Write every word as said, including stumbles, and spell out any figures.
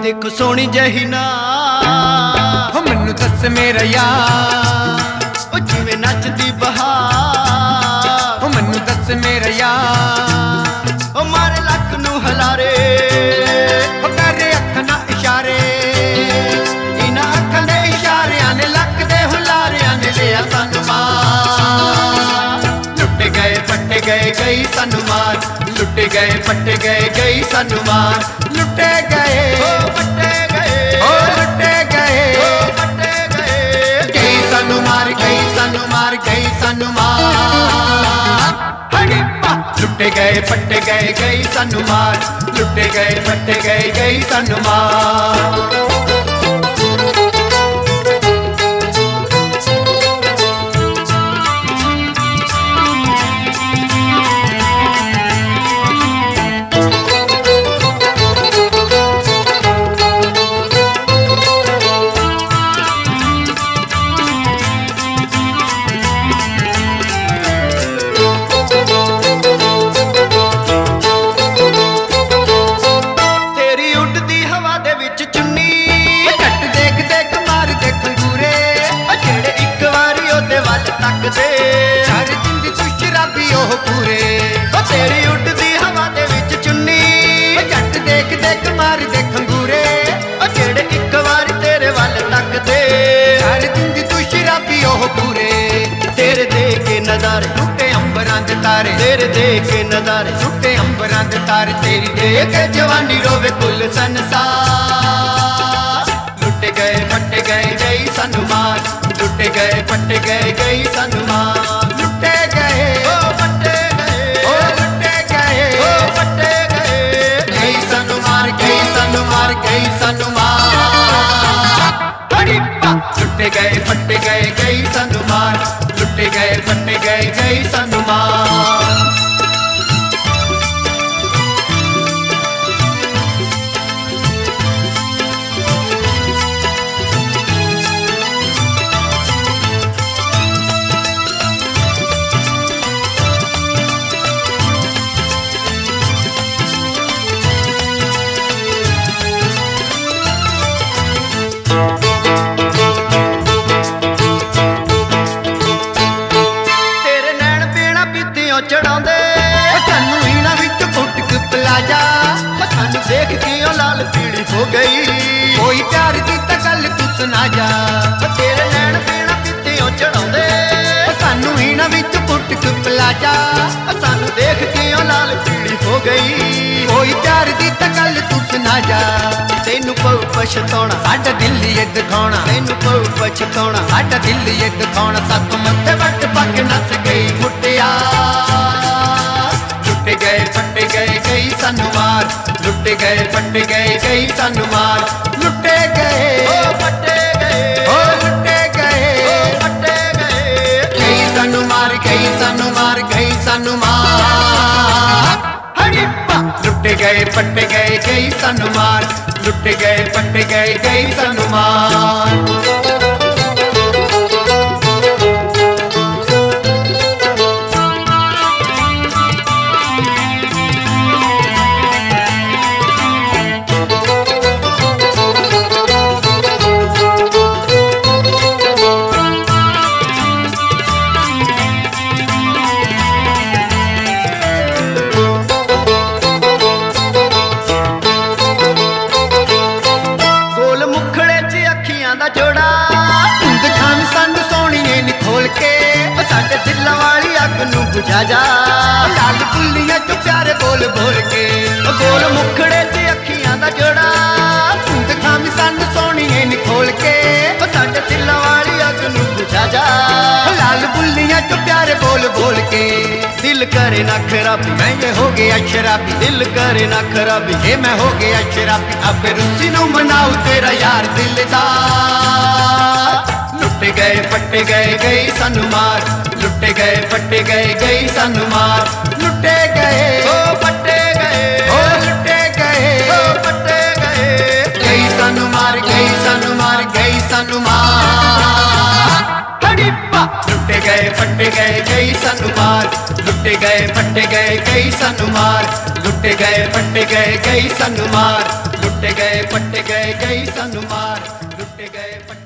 देखो सोनी जही ना मैनू दस मेरा यार ओ जिवें नचदी बहार मैनू दस मेरा यार ओ मारे लक नू हलारे करे अखां नाल इशारे इन्हां अखां दे इशारियां ने लक दे हुलारियां ने लिया सानू मार लुटे गए पट्टे गए गई सानू मार लुटे गए पट्टे गए गई सानू मार लुटे गए ओ पट्टे गए ओ लुटे गए ओ पट्टे गए गई सानू मार गई सानू मार गई सानू मार हड़िप्पा लुटे गए पट्टे गए गई सानू मार लुटे गए पट्टे गए गई सानू मार सारे जिंद तू शराबी ओह पूरे तेरी उड़दी हवा दे विच चुन्नी झट देख देख मार दे खंगूरे जेड़े इक वारी तेरे वल तकदे सारे जिंद तू शराबी ओह पूरे तेरे देख के नज़ारे टूटे अंबरां दे तारे तेरे देख के नज़ारे टूटे अंबरां दे तारे तेरी देख के जवानी रोवे कुल संसार लुटे गए पट्टे गए गई सानू मार लुटे गए पट्टे गए गई सानू मार लुटे गए ओ पट्टे गए ओ लुटे गए ओ पट्टे गए गई सानू मार गई सानू मार गई सानू मार हड़िप्पा लुटे गए पट्टे गए गई सानू मार लुटे गए पट्टे गए गई सानू मार चढ़ांदे सानू इन्हां विच फुटक प्लाजा सानू देख के लाल पीली हो गई कोई प्यार दी तां गल तू सुना जा तेरे नैन पीना पीतियों चढ़ांदे सानू इन्हां विच फुटक प्लाजा सानू देख के लाल पीली हो गई कोई प्यार दी तां गल तू सुना जा तेनू पऊ पछताउणा साडा दिल ये दिखाउणा तेनू पऊ पछताउणा साडा दिल ये दिखाउणा सातों मत्थे वट पक नस गई मुटिया लुटे गए पट्टे गए गई सानू मार लुटे गए पट्टे गए गई सानू मार लुटे गए ओ पट्टे गए ओ लुटे गए ओ पट्टे गए गई सानू मार गई सानू मार गई सानू मार हड़िप्पा लुटे गए पट्टे गए गई सानू मार लुटे गए पट्टे गए गई सानू मार बुझा जा लाल बुल्लियां चो प्यारे बोल बोल के गोल मुखड़े च अखियां दा जोड़ा दिखावी सानू सोहणीए नी खोल के साडे दिलां वाली अग नूं बुझा जा लाल बुल्लियां चो प्यारे बोल बोल के दिल करे ना खराबी मैं ये हो गया शराबी दिल करे ना खराबी ये मैं हो गया शराबी अब रुचि नूं मनाऊ तेरा यार दिलदार लुटे गए पट्टे गए गई सानू मार लुटे गए पट्टे गए गई सानू मार लुटे गए ओ पट्टे गए ओ लुटे गए ओ पट्टे गए गई सानू मार गई सानू मार गई सानू मार हड़िप्पा लुटे गए पट्टे गए गई सानू मार लुटे गए पट्टे गए गई सानू मार लुटे गए पट्टे गए गई सानू मार लुटे ਲੁੱਟ ਗਏ ਪੱਟ ਗਏ ਗਈ ਸਾਨੂੰ ਮਾਰ ਲੁੱਟ ਗਏ ਪੱਟ